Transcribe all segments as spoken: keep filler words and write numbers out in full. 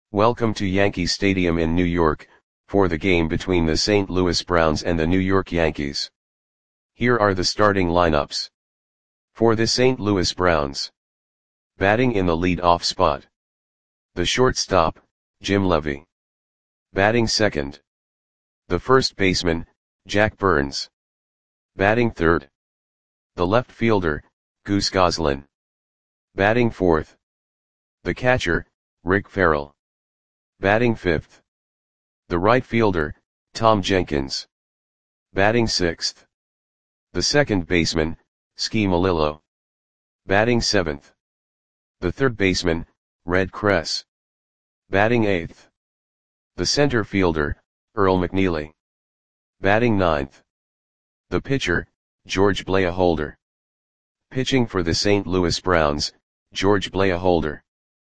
Welcome to Yankee Stadium in New York, for the game between the Saint Louis Browns and the New York Yankees. Here are the starting lineups. For the Saint Louis Browns. Batting in the lead-off spot. The shortstop, Jim Levy. Batting second. The first baseman, Jack Burns. Batting third. The left fielder, Goose Goslin. Batting fourth. The catcher, Rick Ferrell. Batting fifth. The right fielder, Tom Jenkins. Batting sixth. The second baseman, Ski Melillo. Batting seventh. The third baseman, Red Kress. Batting eighth. The center fielder, Earl McNeely. Batting ninth. The pitcher, George Blaholder. Pitching for the Saint Louis Browns, George Blaholder.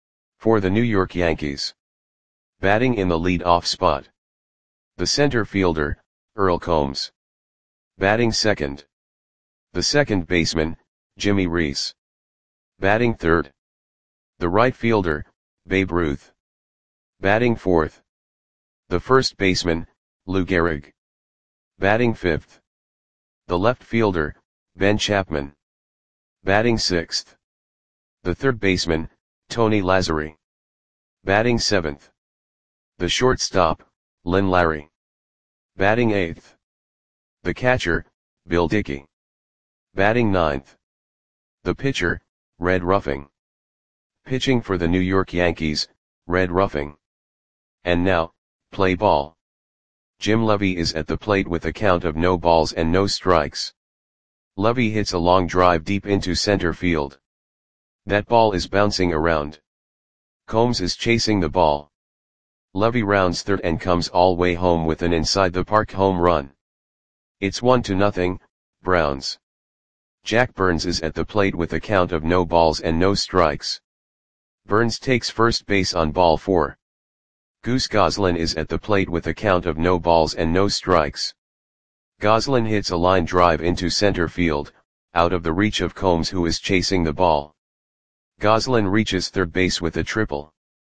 For the New York Yankees. Batting in the lead-off spot. The center fielder, Earl Combs. Batting second. The second baseman, Jimmy Reese. Batting third. The right fielder, Babe Ruth. Batting fourth. The first baseman, Lou Gehrig. Batting fifth. The left fielder, Ben Chapman. Batting sixth. The third baseman, Tony Lazzeri. Batting seventh. The shortstop, Lynn Larry. Batting eighth. The catcher, Bill Dickey. Batting ninth. The pitcher, Red Ruffing. Pitching for the New York Yankees, Red Ruffing. And now, play ball. Jim Levy is at the plate with a count of no balls and no strikes. Levy hits a long drive deep into center field. That ball is bouncing around. Combs is chasing the ball. Levy rounds third and comes all way home with an inside-the-park home run. It's one to nothing, Browns. Jack Burns is at the plate with a count of no balls and no strikes. Burns takes first base on ball four. Goose Goslin is at the plate with a count of no balls and no strikes. Goslin hits a line drive into center field, out of the reach of Combs, who is chasing the ball. Goslin reaches third base with a triple.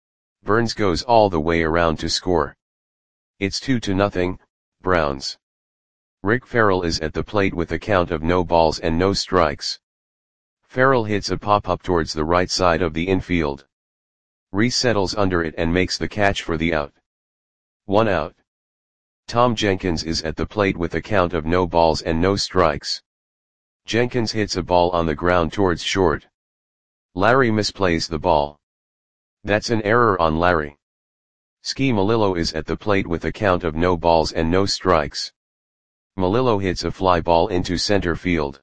Burns goes all the way around to score. It's two to nothing, Browns. Rick Ferrell is at the plate with a count of no balls and no strikes. Ferrell hits a pop-up towards the right side of the infield. Reese settles under it and makes the catch for the out. One out. Tom Jenkins is at the plate with a count of no balls and no strikes. Jenkins hits a ball on the ground towards short. Larry misplays the ball. That's an error on Larry. Ski Melillo is at the plate with a count of no balls and no strikes. Melillo hits a fly ball into center field.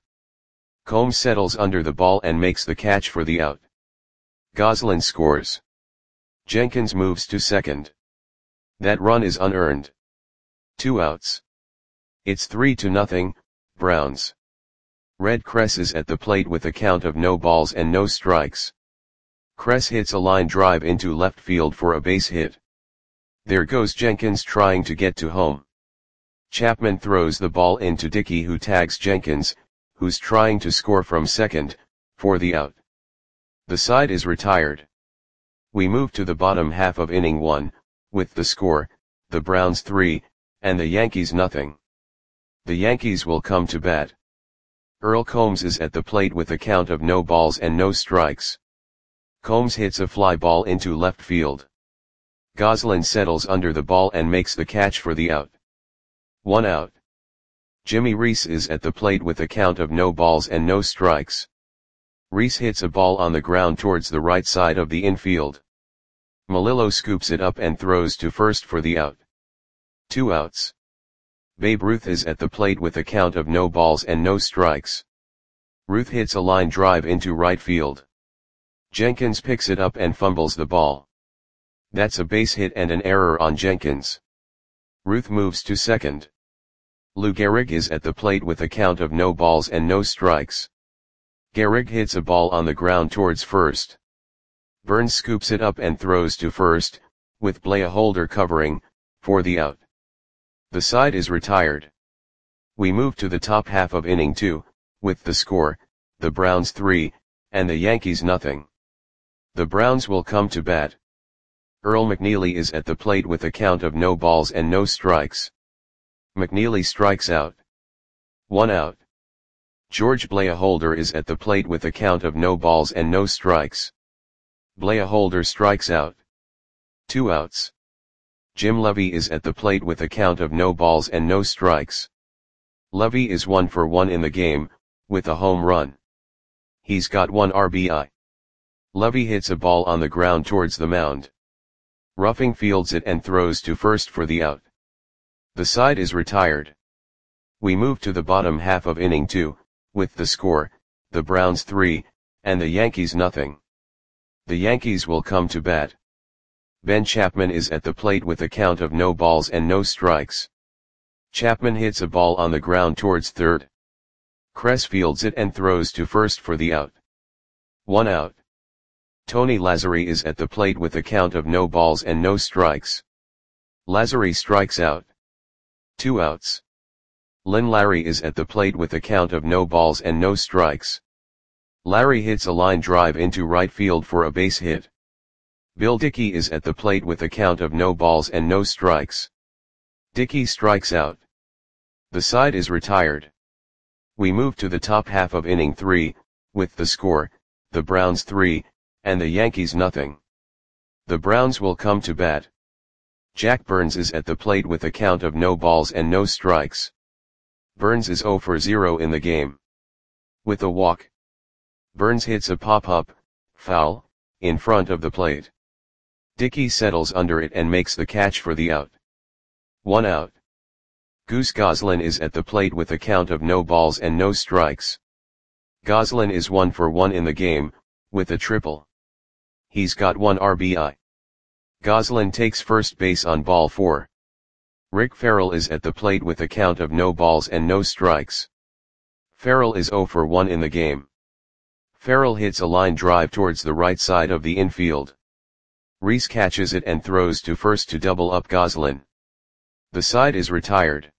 Combs settles under the ball and makes the catch for the out. Goslin scores. Jenkins moves to second. That run is unearned. Two outs. It's three to nothing, Browns. Red Kress is at the plate with a count of no balls and no strikes. Kress hits a line drive into left field for a base hit. There goes Jenkins trying to get to home. Chapman throws the ball into Dickey, who tags Jenkins, who's trying to score from second, for the out. The side is retired. We move to the bottom half of inning one, with the score, the Browns three, and the Yankees nothing. The Yankees will come to bat. Earl Combs is at the plate with a count of no balls and no strikes. Combs hits a fly ball into left field. Goslin settles under the ball and makes the catch for the out. One out. Jimmy Reese is at the plate with a count of no balls and no strikes. Reese hits a ball on the ground towards the right side of the infield. Melillo scoops it up and throws to first for the out. Two outs. Babe Ruth is at the plate with a count of no balls and no strikes. Ruth hits a line drive into right field. Jenkins picks it up and fumbles the ball. That's a base hit and an error on Jenkins. Ruth moves to second. Lou Gehrig is at the plate with a count of no balls and no strikes. Gehrig hits a ball on the ground towards first. Burns scoops it up and throws to first, with Blaholder covering, for the out. The side is retired. We move to the top half of inning two, with the score, the Browns three, and the Yankees nothing. The Browns will come to bat. Earl McNeely is at the plate with a count of no balls and no strikes. McNeely strikes out. One out. George Blahaholder is at the plate with a count of no balls and no strikes. Blahaholder strikes out. Two outs. Jim Levy is at the plate with a count of no balls and no strikes. Levy is one for one in the game, with a home run. He's got one R B I. Levy hits a ball on the ground towards the mound. Ruffing fields it and throws to first for the out. The side is retired. We move to the bottom half of inning two, with the score, the Browns three, and the Yankees nothing. The Yankees will come to bat. Ben Chapman is at the plate with a count of no balls and no strikes. Chapman hits a ball on the ground towards third. Kress fields it and throws to first for the out. One out. Tony Lazzeri is at the plate with a count of no balls and no strikes. Lazzeri strikes out. Two outs. Lynn Larry is at the plate with a count of no balls and no strikes. Larry hits a line drive into right field for a base hit. Bill Dickey is at the plate with a count of no balls and no strikes. Dickey strikes out. The side is retired. We move to the top half of inning three, with the score, the Browns three, and the Yankees nothing. The Browns will come to bat. Jack Burns is at the plate with a count of no balls and no strikes. Burns is zero for zero in the game. With a walk. Burns hits a pop-up, foul, in front of the plate. Dickey settles under it and makes the catch for the out. One out. Goose Goslin is at the plate with a count of no balls and no strikes. Goslin is one for one in the game, with a triple. He's got one R B I. Goslin takes first base on ball four. Rick Farrell is at the plate with a count of no balls and no strikes. Farrell is zero for one in the game. Farrell hits a line drive towards the right side of the infield. Reese catches it and throws to first to double up Goslin. The side is retired.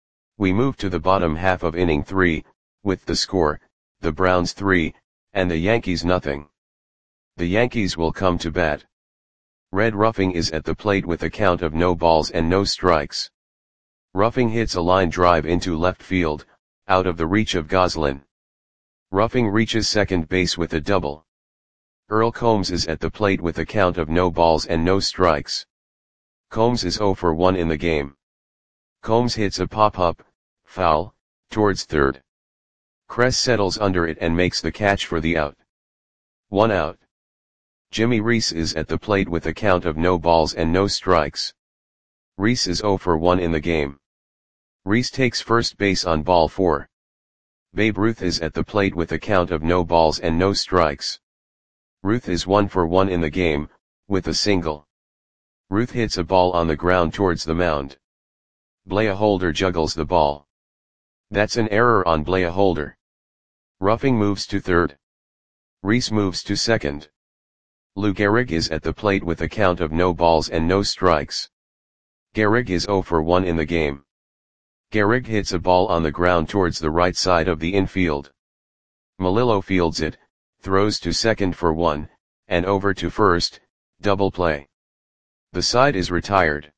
We move to the bottom half of inning three, with the score, the Browns three, and the Yankees nothing. The Yankees will come to bat. Red Ruffing is at the plate with a count of no balls and no strikes. Ruffing hits a line drive into left field, out of the reach of Goslin. Ruffing reaches second base with a double. Earl Combs is at the plate with a count of no balls and no strikes. Combs is zero for one in the game. Combs hits a pop-up, foul, towards third. Kress settles under it and makes the catch for the out. One out. Jimmy Reese is at the plate with a count of no balls and no strikes. Reese is zero for one in the game. Reese takes first base on ball four. Babe Ruth is at the plate with a count of no balls and no strikes. Ruth is one for one in the game, with a single. Ruth hits a ball on the ground towards the mound. Blahaholder juggles the ball. That's an error on Blahaholder. Ruffing moves to third. Reese moves to second. Lou Gehrig is at the plate with a count of no balls and no strikes. Gehrig is zero for one in the game. Gehrig hits a ball on the ground towards the right side of the infield. Melillo fields it, throws to second for one, and over to first, double play. The side is retired.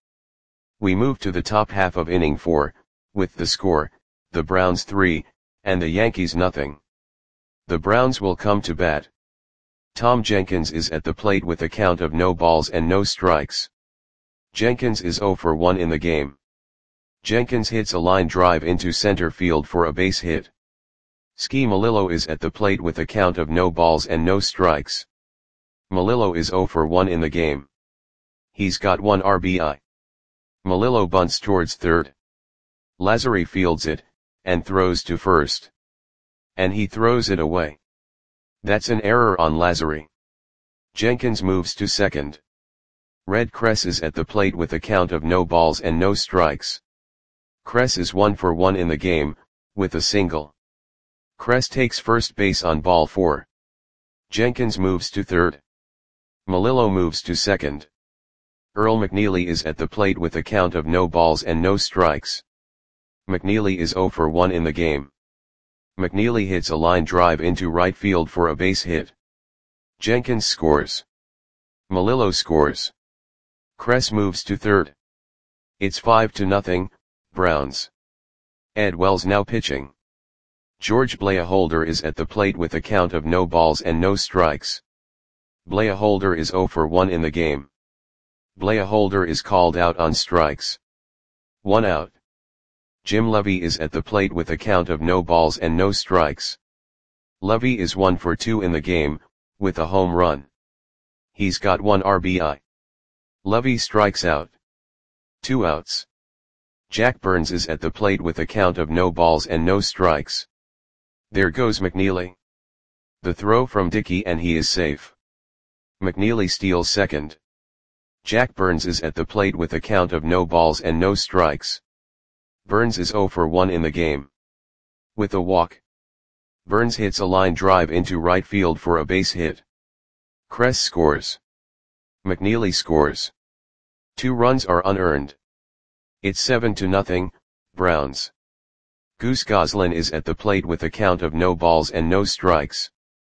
We move to the top half of inning four, with the score, the Browns three, and the Yankees nothing. The Browns will come to bat. Tom Jenkins is at the plate with a count of no balls and no strikes. Jenkins is zero for one in the game. Jenkins hits a line drive into center field for a base hit. Ski Melillo is at the plate with a count of no balls and no strikes. Melillo is zero for one in the game. He's got one R B I. Melillo bunts towards third. Lazzeri fields it, and throws to first. And he throws it away. That's an error on Lazzeri. Jenkins moves to second. Red Kress is at the plate with a count of no balls and no strikes. Kress is one for one in the game, with a single. Kress takes first base on ball four. Jenkins moves to third. Melillo moves to second. Earl McNeely is at the plate with a count of no balls and no strikes. McNeely is zero for one in the game. McNeely hits a line drive into right field for a base hit. Jenkins scores. Melillo scores. Kress moves to third. It's five to nothing, Browns. Ed Wells now pitching. George Blaholder is at the plate with a count of no balls and no strikes. Blaholder is zero for one in the game. Blaholder is called out on strikes. One out. Jim Levy is at the plate with a count of no balls and no strikes. Levy is one for two in the game, with a home run. He's got one R B I. Levy strikes out. Two outs. Jack Burns is at the plate with a count of no balls and no strikes. There goes McNeely. The throw from Dickey and he is safe. McNeely steals second. Jack Burns is at the plate with a count of no balls and no strikes. Burns is zero for one in the game. With a walk. Burns hits a line drive into right field for a base hit. Kress scores. McNeely scores. Two runs are unearned. It's seven to nothing, Browns. Goose Goslin is at the plate with a count of no balls and no strikes.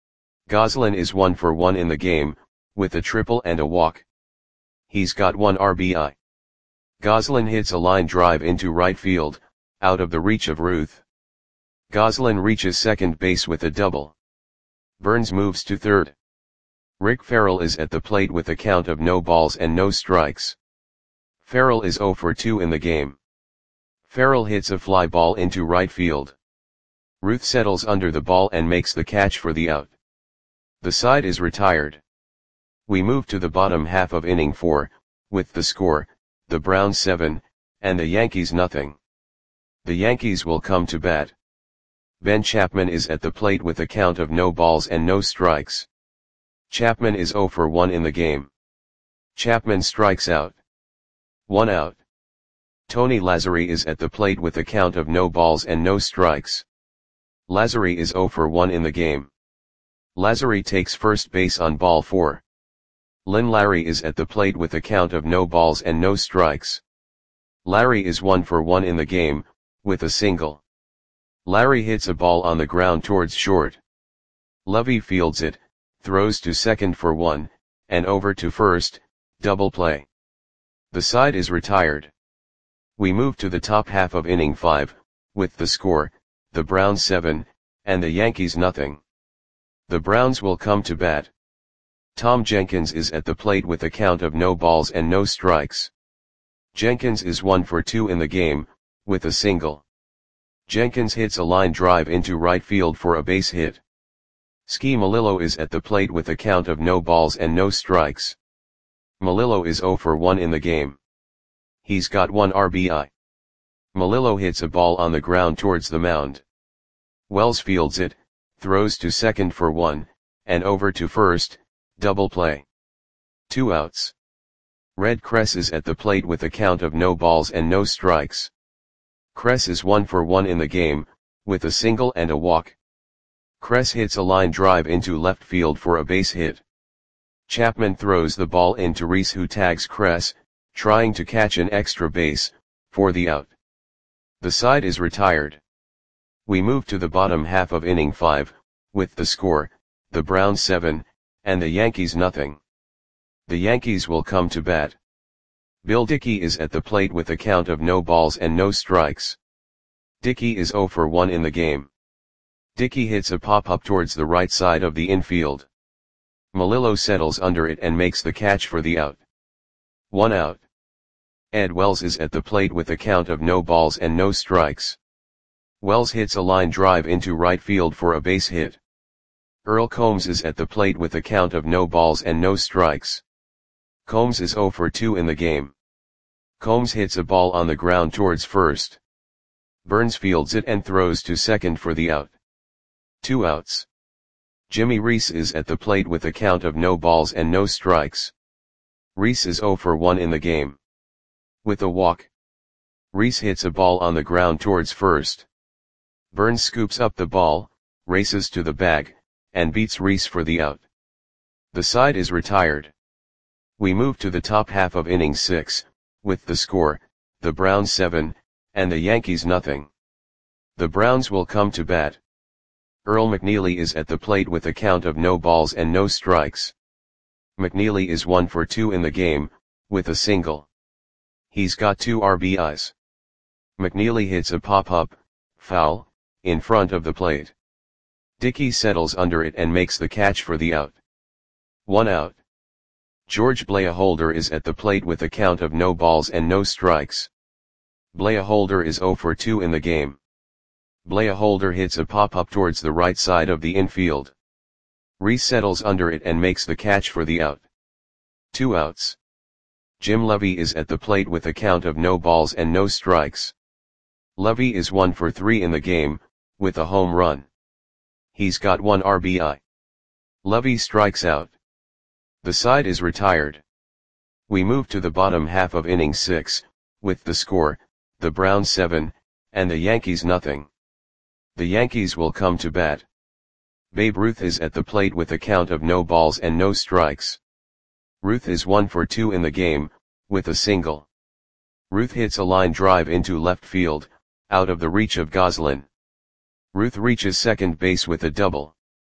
Goslin is one for one in the game, with a triple and a walk. He's got one R B I. Goslin hits a line drive into right field, out of the reach of Ruth. Goslin reaches second base with a double. Burns moves to third. Rick Farrell is at the plate with a count of no balls and no strikes. Farrell is zero for two in the game. Farrell hits a fly ball into right field. Ruth settles under the ball and makes the catch for the out. The side is retired. We move to the bottom half of inning four, with the score, the Browns seven, and the Yankees nothing. The Yankees will come to bat. Ben Chapman is at the plate with a count of no balls and no strikes. Chapman is zero for one in the game. Chapman strikes out. One out. Tony Lazzari is at the plate with a count of no balls and no strikes. Lazzari is zero for one in the game. Lazzari takes first base on ball four. Lynn Larry is at the plate with a count of no balls and no strikes. Larry is one for one in the game, with a single. Larry hits a ball on the ground towards short. Levy fields it, throws to second for one, and over to first, double play. The side is retired. We move to the top half of inning five, with the score, the Browns seven, and the Yankees nothing. The Browns will come to bat. Tom Jenkins is at the plate with a count of no balls and no strikes. Jenkins is one for two in the game, with a single. Jenkins hits a line drive into right field for a base hit. Ski Melillo is at the plate with a count of no balls and no strikes. Melillo is zero for one in the game. He's got one R B I. Melillo hits a ball on the ground towards the mound. Wells fields it, throws to second for one, and over to first, double play. Two outs. Red Kress is at the plate with a count of no balls and no strikes. Kress is one for one in the game, with a single and a walk. Kress hits a line drive into left field for a base hit. Chapman throws the ball into Reese, who tags Kress, trying to catch an extra base, for the out. The side is retired. We move to the bottom half of inning five, with the score, the Browns seven, and the Yankees nothing. The Yankees will come to bat. Bill Dickey is at the plate with a count of no balls and no strikes. Dickey is zero for one in the game. Dickey hits a pop-up towards the right side of the infield. Melillo settles under it and makes the catch for the out. One out. Ed Wells is at the plate with a count of no balls and no strikes. Wells hits a line drive into right field for a base hit. Earl Combs is at the plate with a count of no balls and no strikes. Combs is zero for two in the game. Combs hits a ball on the ground towards first. Burns fields it and throws to second for the out. Two outs. Jimmy Reese is at the plate with a count of no balls and no strikes. Reese is zero for one in the game. With a walk. Reese hits a ball on the ground towards first. Burns scoops up the ball, races to the bag, and beats Reese for the out. The side is retired. We move to the top half of inning six, with the score, the Browns seven, and the Yankees nothing. The Browns will come to bat. Earl McNeely is at the plate with a count of no balls and no strikes. McNeely is one for two in the game, with a single. He's got two R B Is. McNeely hits a pop-up, foul, in front of the plate. Dickey settles under it and makes the catch for the out. One out. George Blaholder is at the plate with a count of no balls and no strikes. Blaholder is zero for two in the game. Blaholder hits a pop-up towards the right side of the infield. Reese settles under it and makes the catch for the out. Two outs. Jim Levy is at the plate with a count of no balls and no strikes. Levy is one for three in the game, with a home run. He's got one R B I. Levy strikes out. The side is retired. We move to the bottom half of inning six, with the score, the Browns seven, and the Yankees nothing. The Yankees will come to bat. Babe Ruth is at the plate with a count of no balls and no strikes. Ruth is one for two in the game, with a single. Ruth hits a line drive into left field, out of the reach of Goslin. Ruth reaches second base with a double.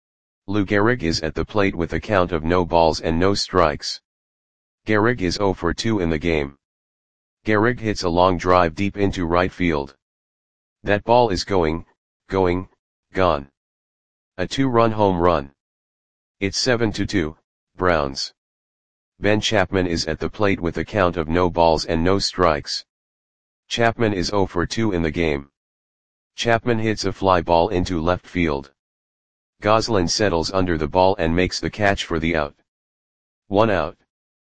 Lou Gehrig is at the plate with a count of no balls and no strikes. Gehrig is zero for two in the game. Gehrig hits a long drive deep into right field. That ball is going, going, gone. A two-run home run. It's seven to two, Browns. Ben Chapman is at the plate with a count of no balls and no strikes. Chapman is zero for two in the game. Chapman hits a fly ball into left field. Goslin settles under the ball and makes the catch for the out. One out.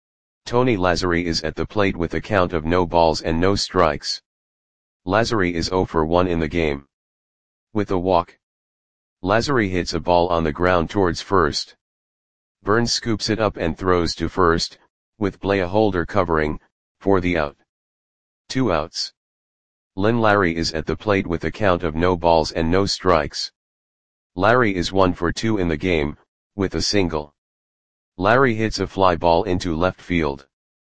Tony Lazzeri is at the plate with a count of no balls and no strikes. Lazzeri is zero for one in the game. With a walk. Lazzeri hits a ball on the ground towards first. Burns scoops it up and throws to first, with Blaholder covering, for the out. Two outs. Lynn Larry is at the plate with a count of no balls and no strikes. Larry is one for two in the game, with a single. Larry hits a fly ball into left field.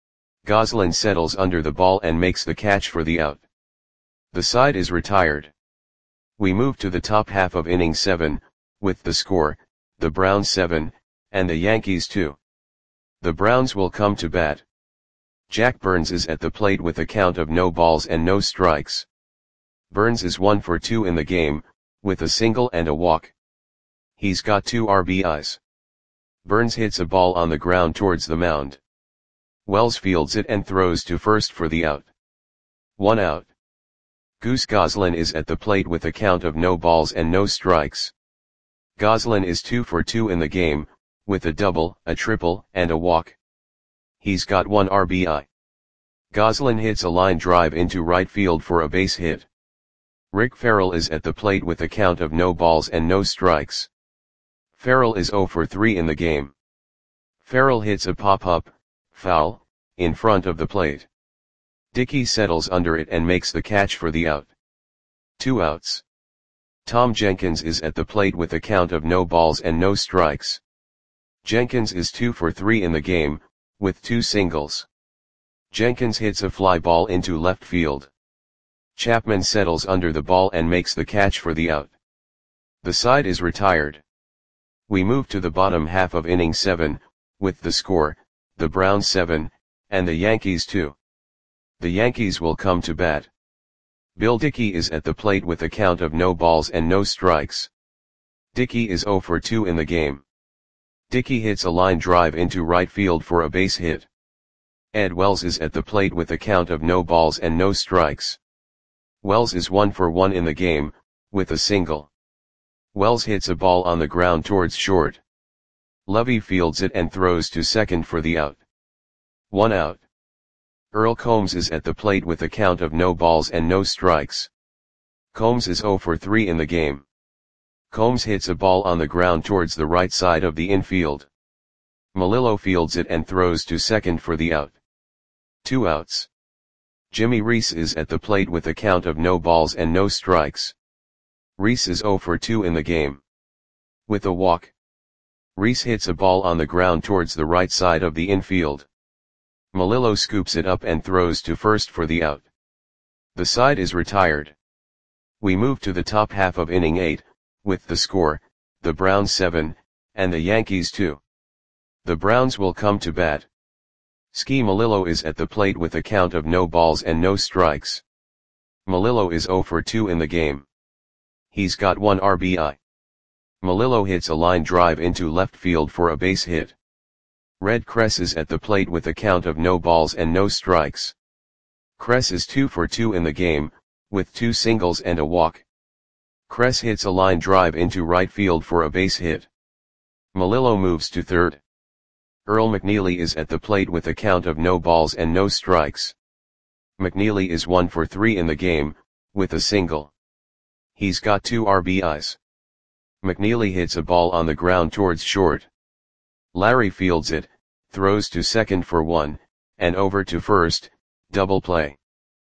Goslin settles under the ball and makes the catch for the out. The side is retired. We move to the top half of inning seven, with the score, the Browns seven, and the Yankees two. The Browns will come to bat. Jack Burns is at the plate with a count of no balls and no strikes. Burns is one for two in the game, with a single and a walk. He's got two R B Is. Burns hits a ball on the ground towards the mound. Wells fields it and throws to first for the out. One out. Goose Goslin is at the plate with a count of no balls and no strikes. Goslin is two for two in the game, with a double, a triple, and a walk. He's got one R B I. Goslin hits a line drive into right field for a base hit. Rick Farrell is at the plate with a count of no balls and no strikes. Farrell is zero for three in the game. Farrell hits a pop-up, foul, in front of the plate. Dickey settles under it and makes the catch for the out. Two outs. Tom Jenkins is at the plate with a count of no balls and no strikes. Jenkins is two for three in the game, with two singles. Jenkins hits a fly ball into left field. Chapman settles under the ball and makes the catch for the out. The side is retired. We move to the bottom half of inning seven, with the score, the Browns seven, and the Yankees two. The Yankees will come to bat. Bill Dickey is at the plate with a count of no balls and no strikes. Dickey is zero for two in the game. Dickey hits a line drive into right field for a base hit. Ed Wells is at the plate with a count of no balls and no strikes. Wells is one for one in the game, with a single. Wells hits a ball on the ground towards short. Levy fields it and throws to second for the out. One out. Earl Combs is at the plate with a count of no balls and no strikes. Combs is zero for three in the game. Combs hits a ball on the ground towards the right side of the infield. Melillo fields it and throws to second for the out. Two outs. Jimmy Reese is at the plate with a count of no balls and no strikes. Reese is zero for two in the game. With a walk. Reese hits a ball on the ground towards the right side of the infield. Melillo scoops it up and throws to first for the out. The side is retired. We move to the top half of inning eight, with the score, the Browns seven, and the Yankees two. The Browns will come to bat. Ski Melillo is at the plate with a count of no balls and no strikes. Melillo is zero for two in the game. He's got one R B I. Melillo hits a line drive into left field for a base hit. Red Kress is at the plate with a count of no balls and no strikes. Kress is two for two in the game, with two singles and a walk. Kress hits a line drive into right field for a base hit. Melillo moves to third. Earl McNeely is at the plate with a count of no balls and no strikes. McNeely is one for three in the game, with a single. He's got two R B Is. McNeely hits a ball on the ground towards short. Larry fields it, throws to second for one, and over to first, double play.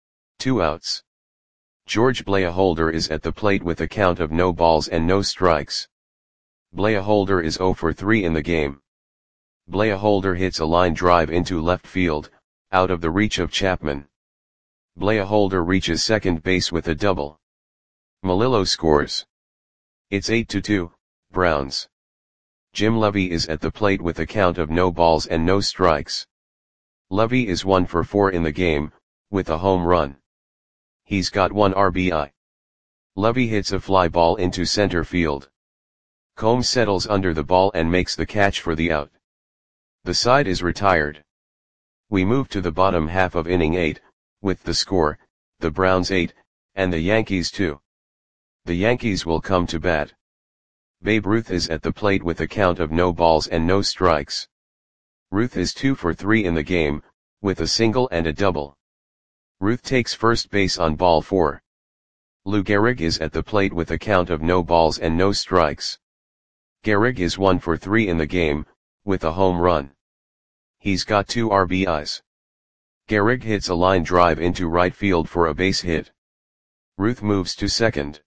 Two outs. George Blaeholder is at the plate with a count of no balls and no strikes. Blaeholder is zero for three in the game. Blaeholder hits a line drive into left field, out of the reach of Chapman. Blaeholder reaches second base with a double. Melillo scores. It's eight to two, Browns. Jim Levy is at the plate with a count of no balls and no strikes. Levy is one for four in the game, with a home run. He's got one R B I. Levy hits a fly ball into center field. Combs settles under the ball and makes the catch for the out. The side is retired. We move to the bottom half of inning eight, with the score, the Browns eight, and the Yankees two. The Yankees will come to bat. Babe Ruth is at the plate with a count of no balls and no strikes. Ruth is two for three in the game, with a single and a double. Ruth takes first base on ball four. Lou Gehrig is at the plate with a count of no balls and no strikes. Gehrig is one for three in the game, with a home run. He's got two R B Is. Gehrig hits a line drive into right field for a base hit. Ruth moves to second.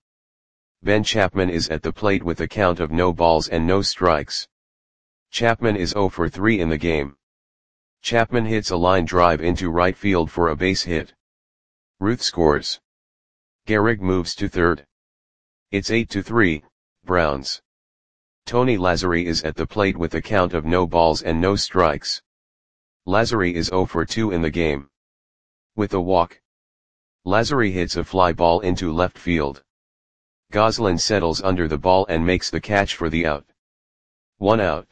Ben Chapman is at the plate with a count of no balls and no strikes. Chapman is zero for three in the game. Chapman hits a line drive into right field for a base hit. Ruth scores. Gehrig moves to third. It's eight to three, Browns. Tony Lazzeri is at the plate with a count of no balls and no strikes. Lazzeri is zero for two in the game. With a walk. Lazzeri hits a fly ball into left field. Goslin settles under the ball and makes the catch for the out. One out.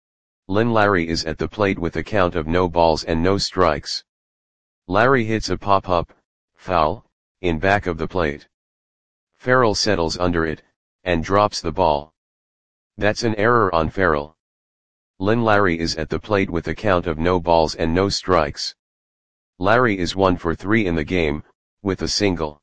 Lynn Larry is at the plate with a count of no balls and no strikes. Larry hits a pop-up, foul, in back of the plate. Farrell settles under it, and drops the ball. That's an error on Farrell. Lynn Larry is at the plate with a count of no balls and no strikes. Larry is one for three in the game, with a single.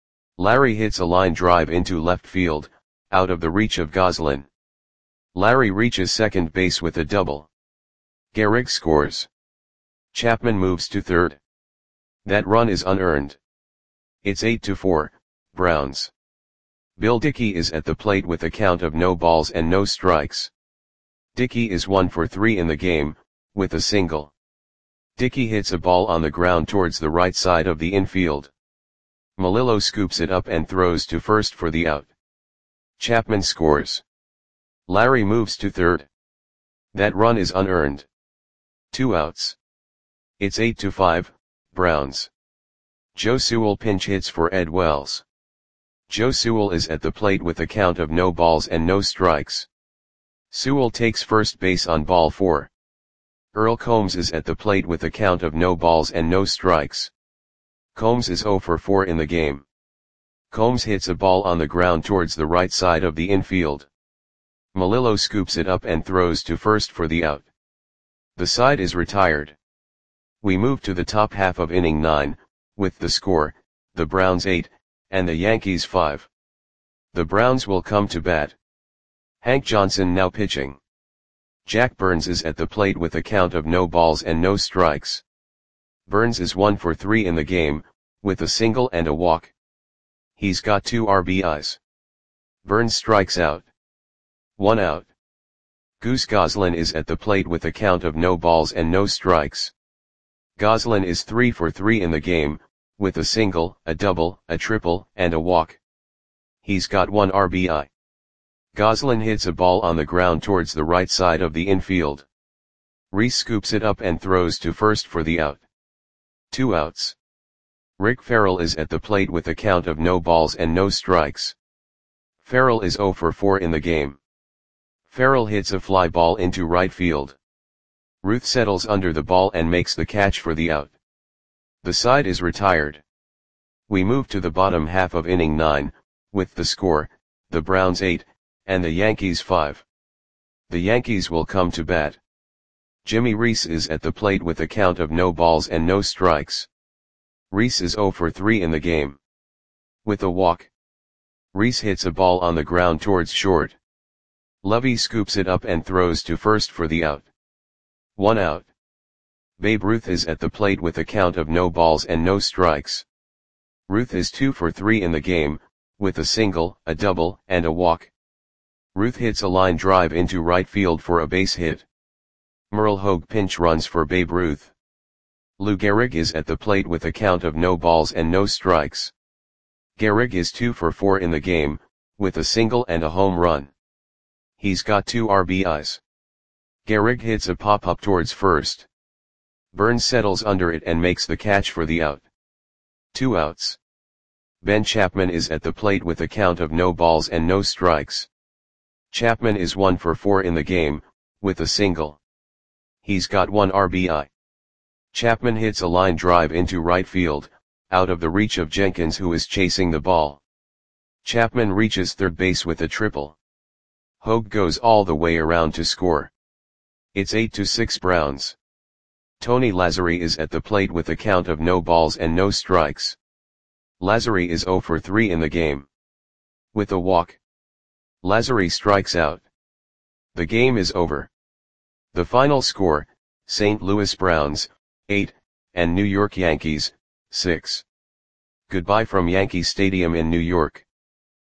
Larry hits a line drive into left field, out of the reach of Goslin. Larry reaches second base with a double. Gehrig scores. Chapman moves to third. That run is unearned. It's eight to four, Browns. Bill Dickey is at the plate with a count of no balls and no strikes. Dickey is one for three in the game, with a single. Dickey hits a ball on the ground towards the right side of the infield. Melillo scoops it up and throws to first for the out. Chapman scores. Larry moves to third. That run is unearned. Two outs. It's eight to five, Browns. Joe Sewell pinch hits for Ed Wells. Joe Sewell is at the plate with a count of no balls and no strikes. Sewell takes first base on ball four. Earl Combs is at the plate with a count of no balls and no strikes. Combs is zero for four in the game. Combs hits a ball on the ground towards the right side of the infield. Melillo scoops it up and throws to first for the out. The side is retired. We move to the top half of inning nine, with the score, the Browns eight, and the Yankees five. The Browns will come to bat. Hank Johnson now pitching. Jack Burns is at the plate with a count of no balls and no strikes. Burns is one for three in the game, with a single and a walk. He's got two R B Is. Burns strikes out. One out. Goose Goslin is at the plate with a count of no balls and no strikes. Goslin is three for three in the game, with a single, a double, a triple, and a walk. He's got one R B I. Goslin hits a ball on the ground towards the right side of the infield. Rhys scoops it up and throws to first for the out. Two outs. Rick Ferrell is at the plate with a count of no balls and no strikes. Ferrell is oh for four in the game. Ferrell hits a fly ball into right field. Ruth settles under the ball and makes the catch for the out. The side is retired. We move to the bottom half of inning nine, with the score, the Browns eight, and the Yankees five. The Yankees will come to bat. Jimmy Reese is at the plate with a count of no balls and no strikes. Reese is oh for three in the game. With a walk. Reese hits a ball on the ground towards short. Lovey scoops it up and throws to first for the out. One out. Babe Ruth is at the plate with a count of no balls and no strikes. Ruth is two for three in the game, with a single, a double, and a walk. Ruth hits a line drive into right field for a base hit. Merle Hogue pinch runs for Babe Ruth. Lou Gehrig is at the plate with a count of no balls and no strikes. Gehrig is two for four in the game, with a single and a home run. He's got two R B Is. Gehrig hits a pop-up towards first. Burns settles under it and makes the catch for the out. Two outs. Ben Chapman is at the plate with a count of no balls and no strikes. Chapman is one for four in the game, with a single. He's got one R B I. Chapman hits a line drive into right field, out of the reach of Jenkins who is chasing the ball. Chapman reaches third base with a triple. Hogue goes all the way around to score. It's eight to six Browns. Tony Lazzeri is at the plate with a count of no balls and no strikes. Lazzeri is oh for three in the game. With a walk. Lazzeri strikes out. The game is over. The final score, Saint Louis Browns, eight, and New York Yankees, six. Goodbye from Yankee Stadium in New York.